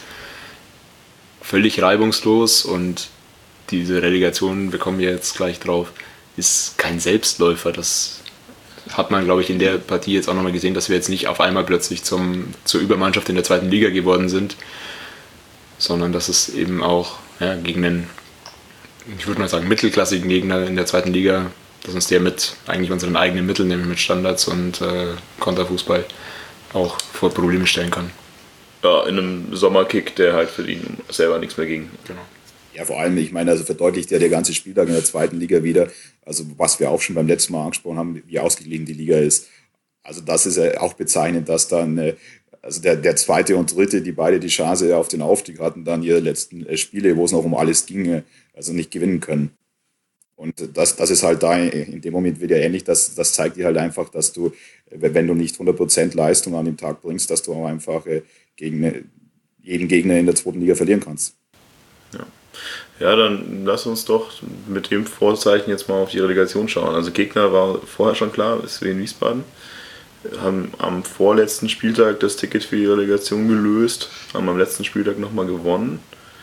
völlig reibungslos und diese Relegation, bekommen wir jetzt gleich drauf, ist kein Selbstläufer. Das hat man, glaube ich, in der Partie jetzt auch nochmal gesehen, dass wir jetzt nicht auf einmal plötzlich zur Übermannschaft in der 2. Liga geworden sind, sondern dass es eben auch gegen einen, ich würde mal sagen, mittelklassigen Gegner in der 2. Liga, dass uns der mit eigentlich unseren eigenen Mitteln, nämlich mit Standards und Konterfußball, auch vor Probleme stellen kann. Ja, in einem Sommerkick, der halt für ihn selber nichts mehr ging. Genau. Ja, vor allem, ich meine, also verdeutlicht ja der ganze Spieltag in der 2. Liga wieder, also was wir auch schon beim letzten Mal angesprochen haben, wie ausgeglichen die Liga ist. Also das ist ja auch bezeichnend, dass dann also der 2. und 3., die beide die Chance auf den Aufstieg hatten, dann ihre letzten Spiele, wo es noch um alles ging, also nicht gewinnen können. Und das ist halt da in dem Moment wieder ähnlich, das zeigt dir halt einfach, dass du, wenn du nicht 100% Leistung an dem Tag bringst, dass du auch einfach gegen jeden Gegner in der 2. Liga verlieren kannst. Ja. Ja, dann lass uns doch mit dem Vorzeichen jetzt mal auf die Relegation schauen. Also Gegner war vorher schon klar, ist Wien Wiesbaden. Haben am vorletzten Spieltag das Ticket für die Relegation gelöst, haben am letzten Spieltag nochmal gewonnen.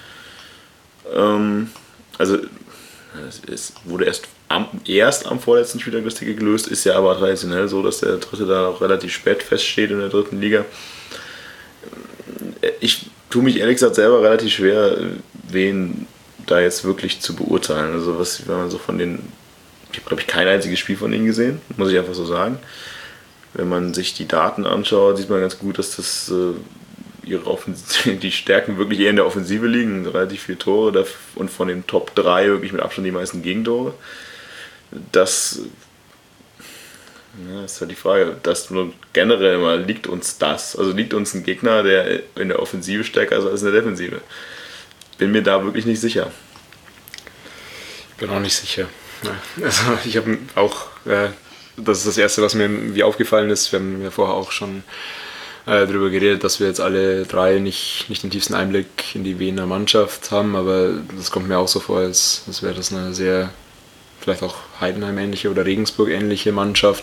Also es wurde erst am vorletzten Spieltag das Ticket gelöst, ist ja aber traditionell so, dass der Dritte da auch relativ spät feststeht in der dritten Liga. Ich tue mich ehrlich gesagt selber relativ schwer, wen da jetzt wirklich zu beurteilen. Also wenn man so von den, ich habe glaube ich kein einziges Spiel von denen gesehen, muss ich einfach so sagen. Wenn man sich die Daten anschaut, sieht man ganz gut, dass das die Stärken wirklich eher in der Offensive liegen, relativ viele Tore und von den Top 3 wirklich mit Abstand die meisten Gegentore. Das ist halt die Frage, dass nur generell immer liegt uns das, also liegt uns ein Gegner, der in der Offensive stärker ist als in der Defensive. Bin mir da wirklich nicht sicher. Ich bin auch nicht sicher. Also ich habe auch, das ist das Erste, was mir wie aufgefallen ist, wir haben ja vorher auch schon darüber geredet, dass wir jetzt alle drei nicht den tiefsten Einblick in die Wiener Mannschaft haben, aber das kommt mir auch so vor, als wäre das eine sehr, vielleicht auch Heidenheim-ähnliche oder Regensburg-ähnliche Mannschaft.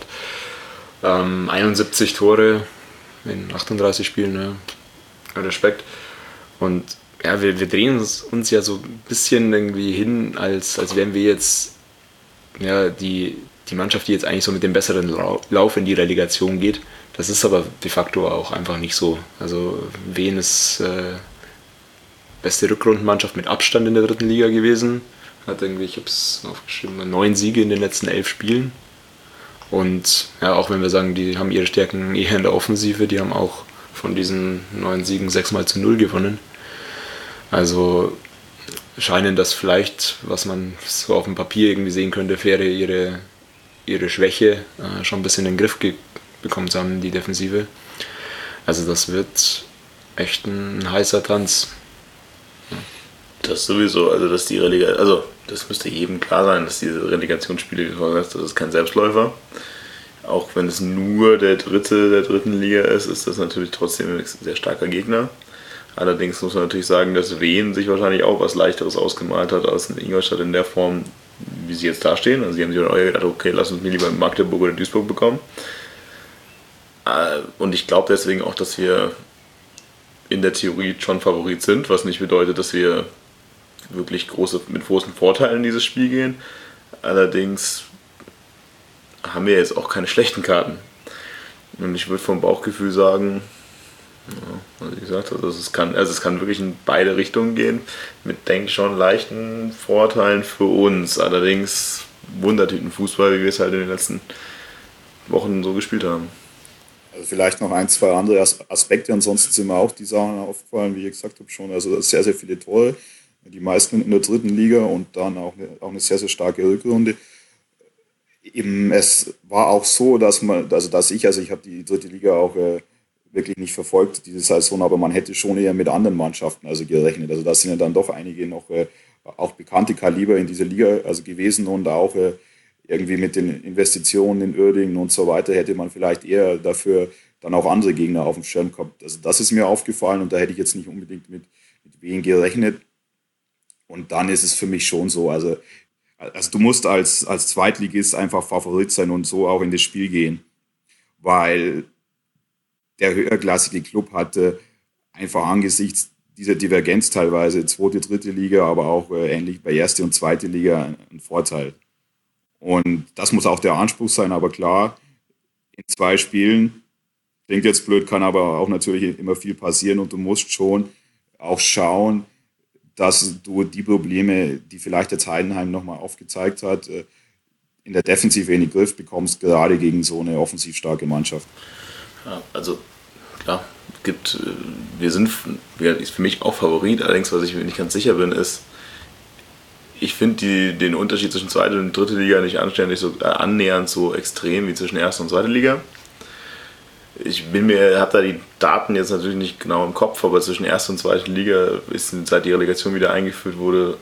71 Tore in 38 Spielen, ne? Respekt. Und ja, wir drehen uns ja so ein bisschen irgendwie hin, als wären wir jetzt ja, die Mannschaft, die jetzt eigentlich so mit dem besseren Lauf in die Relegation geht. Das ist aber de facto auch einfach nicht so. Also Wien ist beste Rückrundenmannschaft mit Abstand in der dritten Liga gewesen. Hat irgendwie, ich habe es aufgeschrieben, 9 Siege in den letzten 11 Spielen. Und ja, auch wenn wir sagen, die haben ihre Stärken eher in der Offensive, die haben auch von diesen 9 Siegen 6-0 gewonnen. Also scheinen das vielleicht, was man so auf dem Papier irgendwie sehen könnte, wäre ihre Schwäche schon ein bisschen in den Griff bekommen zu haben, die Defensive. Also das wird echt ein heißer Tanz. Ja. Das sowieso, also dass die Relegation, also das müsste jedem klar sein, dass diese Relegationsspiele gewonnen ist, das ist kein Selbstläufer. Auch wenn es nur der Dritte der dritten Liga ist, ist das natürlich trotzdem ein sehr starker Gegner. Allerdings muss man natürlich sagen, dass Wien sich wahrscheinlich auch was Leichteres ausgemalt hat als in Ingolstadt in der Form, wie sie jetzt dastehen. Also sie haben sich auch gedacht, okay, lass uns mir lieber Magdeburg oder Duisburg bekommen. Und ich glaube deswegen auch, dass wir in der Theorie schon Favorit sind, was nicht bedeutet, dass wir wirklich mit großen Vorteilen in dieses Spiel gehen. Allerdings haben wir jetzt auch keine schlechten Karten. Und ich würde vom Bauchgefühl sagen, ja, wie gesagt, also es kann wirklich in beide Richtungen gehen, mit, denke ich, schon leichten Vorteilen für uns. Allerdings Wundertüten-Fußball, wie wir es halt in den letzten Wochen so gespielt haben. Also vielleicht noch ein, zwei andere Aspekte, ansonsten sind mir auch die Sachen aufgefallen, wie ich gesagt habe schon, also sehr, sehr viele Tore, die meisten in der dritten Liga und dann auch eine sehr, sehr starke Rückrunde. Eben, es war auch so, dass ich habe die dritte Liga auch wirklich nicht verfolgt diese Saison, aber man hätte schon eher mit anderen Mannschaften also gerechnet. Also da sind ja dann doch einige noch auch bekannte Kaliber in dieser Liga also gewesen und auch irgendwie mit den Investitionen in Uerdingen und so weiter hätte man vielleicht eher dafür dann auch andere Gegner auf dem Schirm gehabt. Also das ist mir aufgefallen und da hätte ich jetzt nicht unbedingt mit Wien gerechnet. Und dann ist es für mich schon so, also du musst als Zweitligist einfach Favorit sein und so auch in das Spiel gehen, weil der höherklassige Club hatte einfach angesichts dieser Divergenz teilweise zweite, dritte Liga, aber auch ähnlich bei erste und zweite Liga einen Vorteil. Und das muss auch der Anspruch sein, aber klar, in 2 Spielen, klingt jetzt blöd, kann aber auch natürlich immer viel passieren und du musst schon auch schauen, dass du die Probleme, die vielleicht jetzt Heidenheim nochmal aufgezeigt hat, in der Defensive in den Griff bekommst, gerade gegen so eine offensiv starke Mannschaft. Ja, also klar, wir sind für mich auch Favorit, allerdings was ich mir nicht ganz sicher bin, ist, ich finde den Unterschied zwischen zweite und dritte Liga nicht annähernd so extrem wie zwischen erster und zweiter Liga. Ich habe da die Daten jetzt natürlich nicht genau im Kopf, aber zwischen erster und zweiter Liga ist seit die Relegation wieder eingeführt wurde,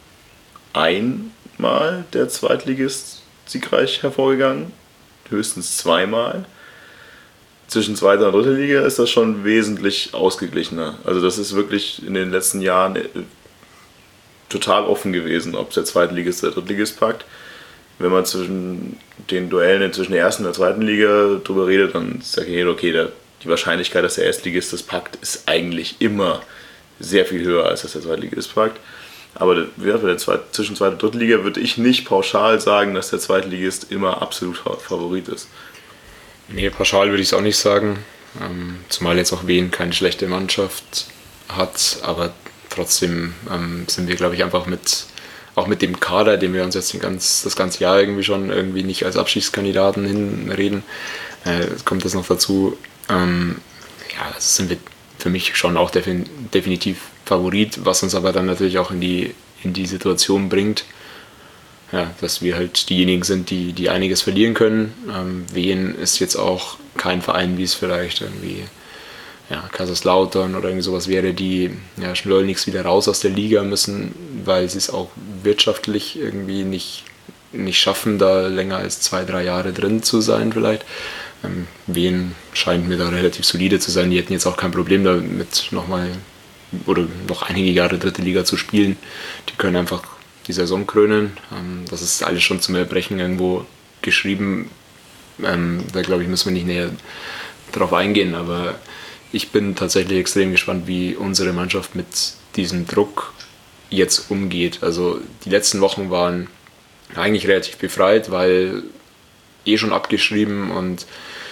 einmal der Zweitligist siegreich hervorgegangen, höchstens 2-mal. Zwischen zweiter und dritter Liga ist das schon wesentlich ausgeglichener. Also das ist wirklich in den letzten Jahren total offen gewesen, ob es der Zweitligist oder der Drittligist packt. Wenn man zwischen den Duellen zwischen der ersten und der zweiten Liga drüber redet, dann sage ich, okay, die Wahrscheinlichkeit, dass der Erstligist das packt, ist eigentlich immer sehr viel höher, als dass der Zweitligist packt. Aber zwischen zweiter und dritter Liga würde ich nicht pauschal sagen, dass der Zweitligist immer absolut Favorit ist. Nee, pauschal würde ich es auch nicht sagen. Zumal jetzt auch Wien keine schlechte Mannschaft hat, aber trotzdem sind wir, glaube ich, einfach auch mit dem Kader, den wir uns jetzt das ganze Jahr irgendwie nicht als Abstiegskandidaten hinreden, kommt das noch dazu. Sind wir für mich schon auch definitiv Favorit, was uns aber dann natürlich auch in die Situation bringt, ja, dass wir halt diejenigen sind, die einiges verlieren können. Wien ist jetzt auch kein Verein, wie es vielleicht irgendwie Kaiserslautern oder irgendwie sowas wäre, die schleunigst wieder raus aus der Liga müssen, weil sie es auch wirtschaftlich irgendwie nicht schaffen, da länger als 2-3 Jahre drin zu sein vielleicht. Wien scheint mir da relativ solide zu sein. Die hätten jetzt auch kein Problem damit, noch einige Jahre dritte Liga zu spielen. Die können einfach die Saison krönen. Das ist alles schon zum Erbrechen irgendwo geschrieben. Da glaube ich, müssen wir nicht näher drauf eingehen, aber ich bin tatsächlich extrem gespannt, wie unsere Mannschaft mit diesem Druck jetzt umgeht. Also die letzten Wochen waren eigentlich relativ befreit, weil schon abgeschrieben und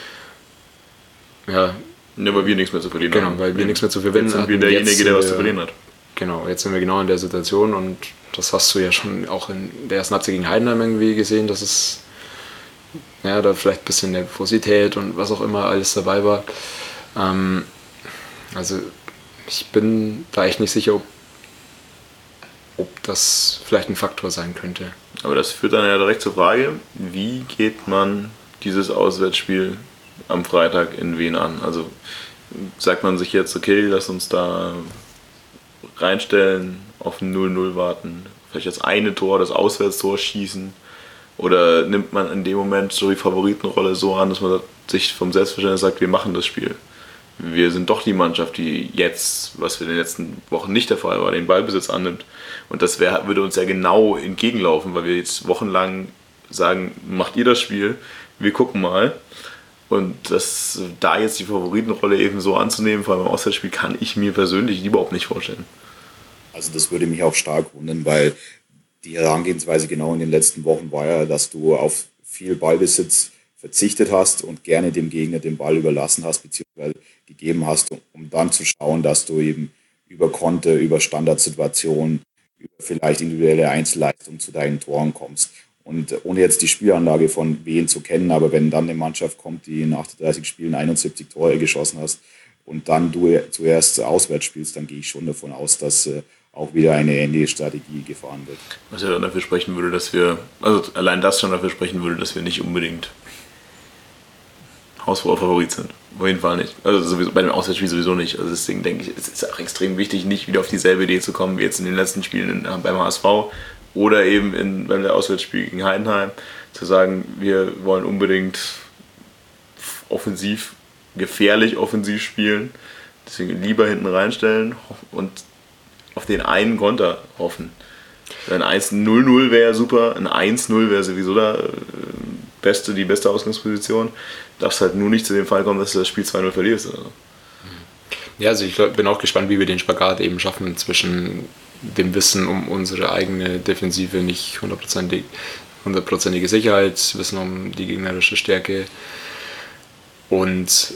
weil wir nichts mehr zu verlieren haben. Genau, weil wir nichts mehr zu verlieren haben. Jetzt sind wir derjenige, der was zu verlieren hat. Genau, jetzt sind wir genau in der Situation und das hast du ja schon auch in der ersten Halbzeit gegen Heidenheim irgendwie gesehen, dass es da vielleicht ein bisschen Nervosität und was auch immer alles dabei war. Also ich bin da echt nicht sicher, ob das vielleicht ein Faktor sein könnte. Aber das führt dann ja direkt zur Frage, wie geht man dieses Auswärtsspiel am Freitag in Wien an? Also sagt man sich jetzt, okay, lass uns da reinstellen, auf ein 0-0 warten, vielleicht das eine Tor, das Auswärtstor schießen, oder nimmt man in dem Moment so die Favoritenrolle so an, dass man sich vom Selbstverständnis sagt, wir machen das Spiel. Wir sind doch die Mannschaft, die jetzt, was für in den letzten Wochen nicht der Fall war, den Ballbesitz annimmt. Und das würde uns ja genau entgegenlaufen, weil wir jetzt wochenlang sagen, macht ihr das Spiel, wir gucken mal. Und da jetzt die Favoritenrolle eben so anzunehmen, vor allem im Auswärtsspiel, kann ich mir persönlich überhaupt nicht vorstellen. Also das würde mich auch stark wundern, weil die Herangehensweise genau in den letzten Wochen war ja, dass du auf viel Ballbesitz verzichtet hast und gerne dem Gegner den Ball überlassen hast, beziehungsweise gegeben hast, um dann zu schauen, dass du eben über Konter, über Standardsituationen, über vielleicht individuelle Einzelleistungen zu deinen Toren kommst. Und ohne jetzt die Spielanlage von Wien zu kennen, aber wenn dann eine Mannschaft kommt, die in 38 Spielen 71 Tore geschossen hast und dann du zuerst auswärts spielst, dann gehe ich schon davon aus, dass auch wieder eine ähnliche Strategie gefahren wird. Was ja dann dafür sprechen würde, allein das schon dafür sprechen würde, dass wir nicht unbedingt haushoher Favorit sind. Auf jeden Fall nicht. Also sowieso, bei dem Auswärtsspiel sowieso nicht. Also deswegen denke ich, es ist auch extrem wichtig, nicht wieder auf dieselbe Idee zu kommen wie jetzt in den letzten Spielen beim HSV oder eben beim Auswärtsspiel gegen Heidenheim, zu sagen, wir wollen unbedingt gefährlich offensiv spielen, deswegen lieber hinten reinstellen und auf den einen Konter hoffen. Ein 1-0-0 wäre super, ein 1-0 wäre sowieso die beste Ausgangsposition. Darf es halt nur nicht zu dem Fall kommen, dass du das Spiel 2-0 verlierst. Oder so. Ja, also ich bin auch gespannt, wie wir den Spagat eben schaffen zwischen dem Wissen um unsere eigene Defensive, nicht hundertprozentige Sicherheit, Wissen um die gegnerische Stärke und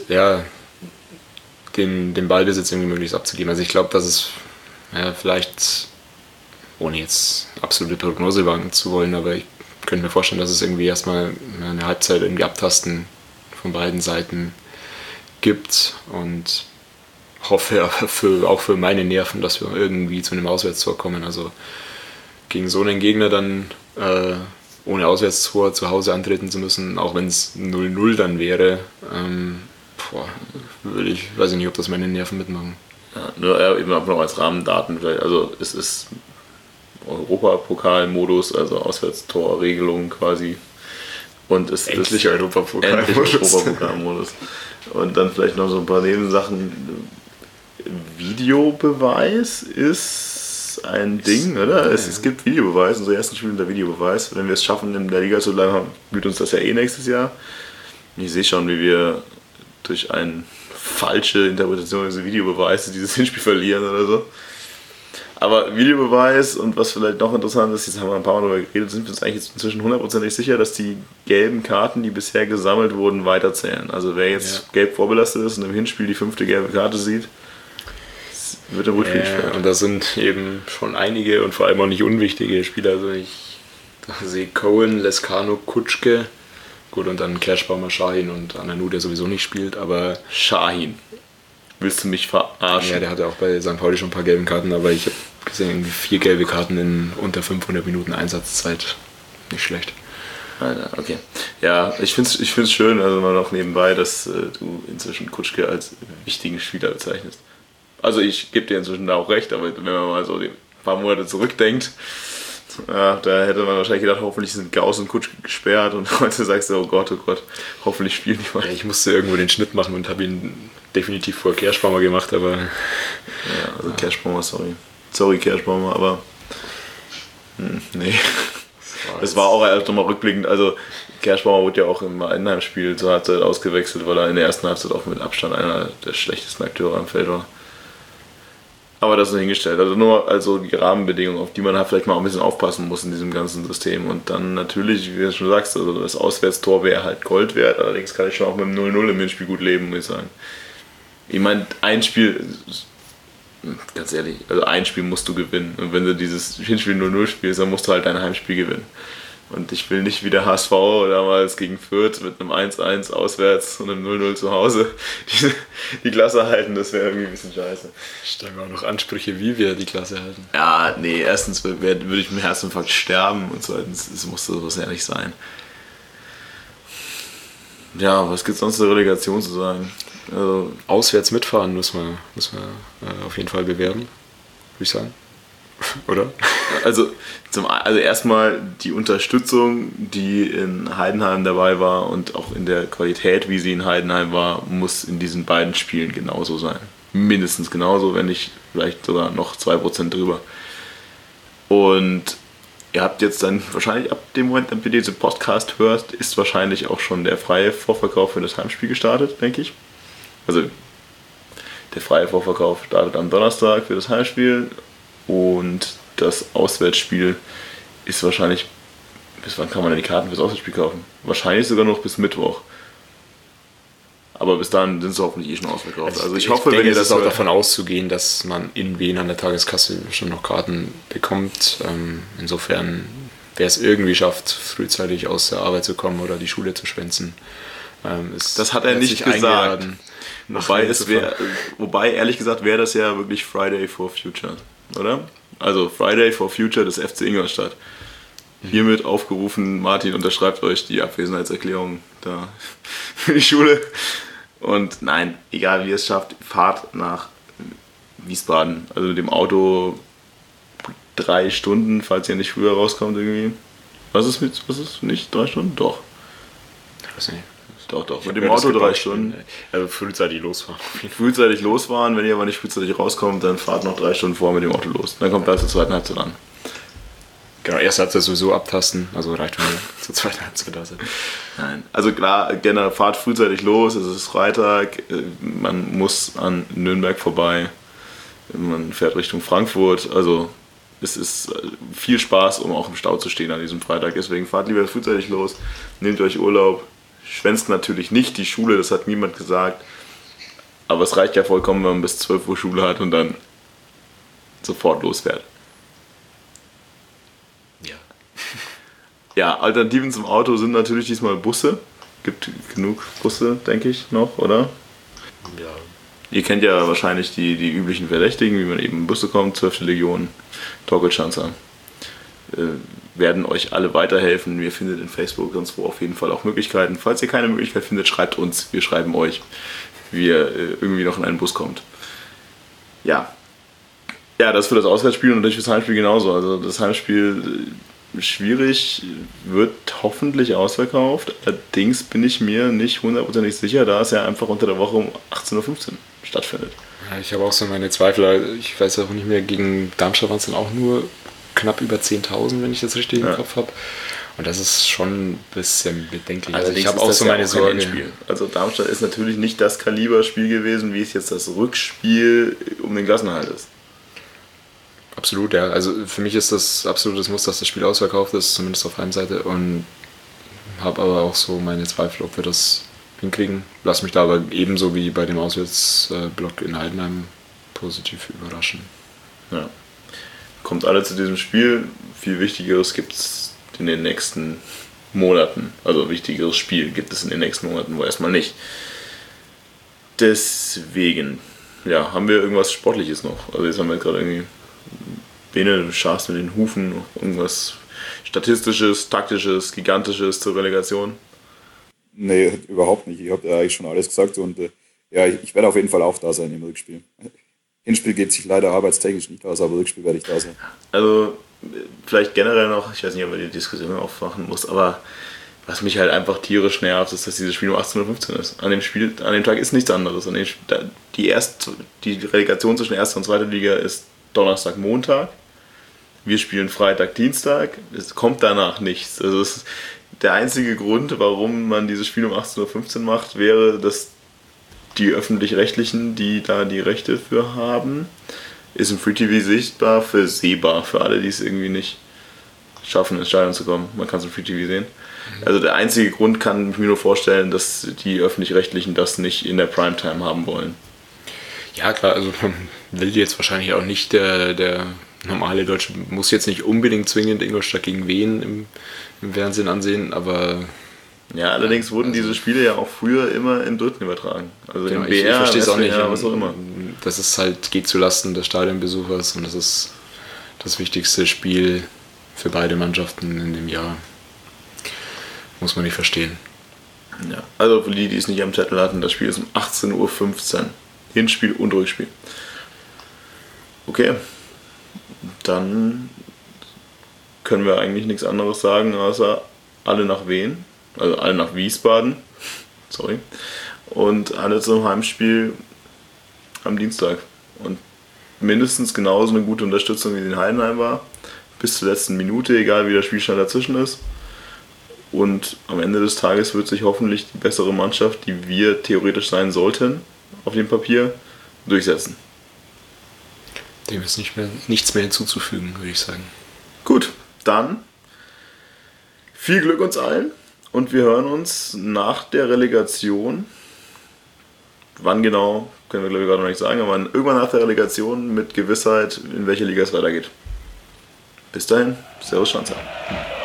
den Ballbesitz irgendwie möglichst abzugeben. Also ich glaube, dass es vielleicht, ohne jetzt absolute Prognose wagen zu wollen, aber ich könnte mir vorstellen, dass es irgendwie erstmal eine Halbzeit irgendwie Abtasten von beiden Seiten gibt und hoffe aber auch für meine Nerven, dass wir irgendwie zu einem Auswärtstor kommen. Also gegen so einen Gegner dann ohne Auswärtstor zu Hause antreten zu müssen, auch wenn es 0-0 dann wäre, weiß ich nicht, ob das meine Nerven mitmachen. Ja, nur eben auch noch als Rahmendaten vielleicht. Also es ist Europapokal-Modus, also Auswärtstorregelung quasi. Und es Endlich ist Europapokal-Modus. Und dann vielleicht noch so ein paar Nebensachen. Videobeweis ist ein Ding, oder? Es gibt Videobeweis, unsere ersten Spiele unter Videobeweis. Wenn wir es schaffen, in der Liga zu bleiben, blüht uns das ja nächstes Jahr. Ich sehe schon, wie wir durch eine falsche Interpretation dieses Videobeweises dieses Hinspiel verlieren oder so. Aber Videobeweis und was vielleicht noch interessant ist, jetzt haben wir ein paar Mal darüber geredet, sind wir uns eigentlich jetzt inzwischen 100% sicher, dass die gelben Karten, die bisher gesammelt wurden, weiterzählen. Also wer jetzt gelb vorbelastet ist und im Hinspiel die 5. gelbe Karte sieht, wird er gut viel gesperrt. Und da sind eben schon einige und vor allem auch nicht unwichtige Spieler. Also ich sehe Cohen, Lescano, Kutschke, gut, und dann Kerschbaumer, Shahin und Ananu, der sowieso nicht spielt, aber Shahin. Willst du mich verarschen? Ja, der hatte auch bei St. Pauli schon ein paar gelbe Karten, aber ich habe gesehen, irgendwie 4 gelbe Karten in unter 500 Minuten Einsatzzeit. Nicht schlecht. Alter, okay. Ja, ich find's schön, also mal noch nebenbei, dass du inzwischen Kutschke als wichtigen Spieler bezeichnest. Also ich gebe dir inzwischen da auch recht, aber wenn man mal so ein paar Monate zurückdenkt, ja, da hätte man wahrscheinlich gedacht, hoffentlich sind Gauss und Kutschke gesperrt und heute sagst du, oh Gott, hoffentlich spielen die mal. Ja, ich musste irgendwo den Schnitt machen und habe ihn definitiv vor Kerschbaumer gemacht, aber... Ja, also Kerschbaumer, sorry. Sorry Kerschbaumer, aber... nee. Das war auch erst nochmal rückblickend, also Kerschbaumer wurde ja auch im Heidenheim-Spiel zur Halbzeit ausgewechselt, weil er in der ersten Halbzeit auch mit Abstand einer der schlechtesten Akteure am Feld war. Aber das ist hingestellt. Also nur also die Rahmenbedingungen, auf die man halt vielleicht mal ein bisschen aufpassen muss in diesem ganzen System. Und dann natürlich, wie du schon sagst, also das Auswärtstor wäre halt Gold wert. Allerdings kann ich schon auch mit dem 0-0 im Hinspiel gut leben, muss ich sagen. Ich meine, ein Spiel, ganz ehrlich, also ein Spiel musst du gewinnen. Und wenn du dieses Hinspiel 0-0 spielst, dann musst du halt dein Heimspiel gewinnen. Und ich will nicht wie der HSV damals gegen Fürth mit einem 1-1 auswärts und einem 0-0 zu Hause die Klasse halten, das wäre irgendwie ein bisschen scheiße. Stellen wir auch noch Ansprüche, wie wir die Klasse halten. Ja, nee, erstens würde ich mit Herzinfarkt sterben und zweitens, es musste sowas ja nicht sein. Ja, was gibt es sonst zur Relegation zu sagen? Also, auswärts mitfahren müssen wir auf jeden Fall bewerben, würde ich sagen. Oder? Also erstmal die Unterstützung, die in Heidenheim dabei war und auch in der Qualität, wie sie in Heidenheim war, muss in diesen beiden Spielen genauso sein. Mindestens genauso, wenn nicht vielleicht sogar noch 2% drüber. Und ihr habt jetzt dann wahrscheinlich ab dem Moment, wenn ihr diesen Podcast hört, ist wahrscheinlich auch schon der freie Vorverkauf für das Heimspiel gestartet, denke ich. Also der freie Vorverkauf startet am Donnerstag für das Heimspiel. Und das Auswärtsspiel ist wahrscheinlich, bis wann kann man denn die Karten fürs Auswärtsspiel kaufen? Wahrscheinlich sogar noch bis Mittwoch. Aber bis dahin sind sie hoffentlich schon ausverkauft. Also ich hoffe, denke, wenn ihr das das auch davon auszugehen, dass man in Wien an der Tageskasse schon noch Karten bekommt. Insofern, wer es irgendwie schafft, frühzeitig aus der Arbeit zu kommen oder die Schule zu schwänzen, das hat er nicht gesagt. Wobei, ehrlich gesagt, wäre das ja wirklich Friday for Future, oder? Also Friday for Future des FC Ingolstadt. Hiermit aufgerufen, Martin unterschreibt euch die Abwesenheitserklärung da für die Schule. Und nein, egal wie ihr es schafft, fahrt nach Wiesbaden. Also mit dem Auto 3 Stunden, falls ihr nicht früher rauskommt irgendwie. Was ist nicht 3 Stunden? Doch. Ich weiß nicht. Doch. Mit dem Auto 3 Stunden. Also frühzeitig losfahren. Frühzeitig losfahren, wenn ihr aber nicht frühzeitig rauskommt, dann fahrt noch 3 Stunden vor mit dem Auto los. Dann kommt das zur zweiten Halbzeit an. Genau, erst Halbzeit sowieso abtasten, also reicht, wenn wir zur zweiten Halbzeit da sind. Nein, also klar, generell fahrt frühzeitig los, es ist Freitag, man muss an Nürnberg vorbei, man fährt Richtung Frankfurt, also es ist viel Spaß, um auch im Stau zu stehen an diesem Freitag, deswegen fahrt lieber frühzeitig los, nehmt euch Urlaub. Schwänzt natürlich nicht die Schule, das hat niemand gesagt. Aber es reicht ja vollkommen, wenn man bis 12 Uhr Schule hat und dann sofort losfährt. Ja. Ja, Alternativen zum Auto sind natürlich diesmal Busse. Gibt genug Busse, denke ich, noch, oder? Ja. Ihr kennt ja wahrscheinlich die üblichen Verdächtigen, wie man eben in Busse kommt, 12. Legion, Torkelschanzer. Werden euch alle weiterhelfen. Ihr findet in Facebook sonst wo auf jeden Fall auch Möglichkeiten. Falls ihr keine Möglichkeit findet, schreibt uns. Wir schreiben euch, wie ihr irgendwie noch in einen Bus kommt. Ja, das für das Auswärtsspiel und natürlich fürs Heimspiel genauso. Also das Heimspiel schwierig, wird hoffentlich ausverkauft. Allerdings bin ich mir nicht 100% sicher, da es ja einfach unter der Woche um 18:15 Uhr stattfindet. Ja, ich habe auch so meine Zweifel. Ich weiß auch nicht mehr, gegen Darmstadt waren es dann auch nur knapp über 10.000, wenn ich das richtig im Kopf habe. Und das ist schon ein bisschen bedenklich. Also ich habe auch so meine Sorge. Also Darmstadt ist natürlich nicht das Kaliberspiel gewesen, wie es jetzt das Rückspiel um den Klassenerhalt ist. Absolut, ja. Also für mich ist das absolutes Muss, dass das Spiel ausverkauft ist, zumindest auf Heimseite. Und habe aber auch so meine Zweifel, ob wir das hinkriegen. Lass mich da aber ebenso wie bei dem Auswärtsblock in Heidenheim positiv überraschen. Ja. Kommt alle zu diesem Spiel. Viel Wichtigeres gibt es in den nächsten Monaten. Also wichtigeres Spiel gibt es in den nächsten Monaten wohl erstmal nicht. Deswegen, ja, haben wir irgendwas Sportliches noch? Also jetzt haben wir gerade irgendwie, Bene, du scharfst mit den Hufen, irgendwas Statistisches, Taktisches, Gigantisches zur Relegation? Nee, überhaupt nicht. Ich habe ja eigentlich schon alles gesagt und ja, ich werde auf jeden Fall auch da sein im Rückspiel. Hinspiel geht sich leider arbeitstechnisch nicht aus, aber Rückspiel werde ich da sein. Also vielleicht generell noch, ich weiß nicht, ob wir die Diskussion aufmachen muss, aber was mich halt einfach tierisch nervt, ist, dass dieses Spiel um 18:15 Uhr ist. An dem Tag ist nichts anderes. Die Relegation zwischen 1. und 2. Liga ist Donnerstag, Montag. Wir spielen Freitag, Dienstag. Es kommt danach nichts. Also der einzige Grund, warum man dieses Spiel um 18:15 Uhr macht, wäre, dass die Öffentlich-Rechtlichen, die da die Rechte für haben, ist im Free TV sichtbar, sehbar für alle, die es irgendwie nicht schaffen, ins Stadion zu kommen. Man kann es im Free TV sehen. Also der einzige Grund kann ich mir nur vorstellen, dass die Öffentlich-Rechtlichen das nicht in der Primetime haben wollen. Ja klar, also man will jetzt wahrscheinlich auch nicht, der normale Deutsche muss jetzt nicht unbedingt zwingend Ingolstadt gegen Wien im Fernsehen ansehen, aber... Ja, allerdings wurden diese Spiele ja auch früher immer im Dritten übertragen. Also genau, im BR, ich verstehe es auch nicht, was auch immer. Das ist halt, geht zulasten des Stadionbesuchers und das ist das wichtigste Spiel für beide Mannschaften in dem Jahr. Muss man nicht verstehen. Ja, also für die es nicht am Zettel hatten, das Spiel ist um 18:15 Uhr. Hinspiel und Rückspiel. Okay, dann können wir eigentlich nichts anderes sagen, außer alle nach Wien, also alle nach Wiesbaden, sorry, und alle zum Heimspiel am Dienstag. Und mindestens genauso eine gute Unterstützung, wie sie in Heidenheim war, bis zur letzten Minute, egal wie der Spielstand dazwischen ist. Und am Ende des Tages wird sich hoffentlich die bessere Mannschaft, die wir theoretisch sein sollten, auf dem Papier, durchsetzen. Dem ist nichts mehr hinzuzufügen, würde ich sagen. Gut, dann viel Glück uns allen und wir hören uns nach der Relegation. Wann genau, können wir glaube ich gerade noch nicht sagen, aber irgendwann nach der Relegation mit Gewissheit, in welche Liga es weitergeht. Bis dahin, Servus Schanzer.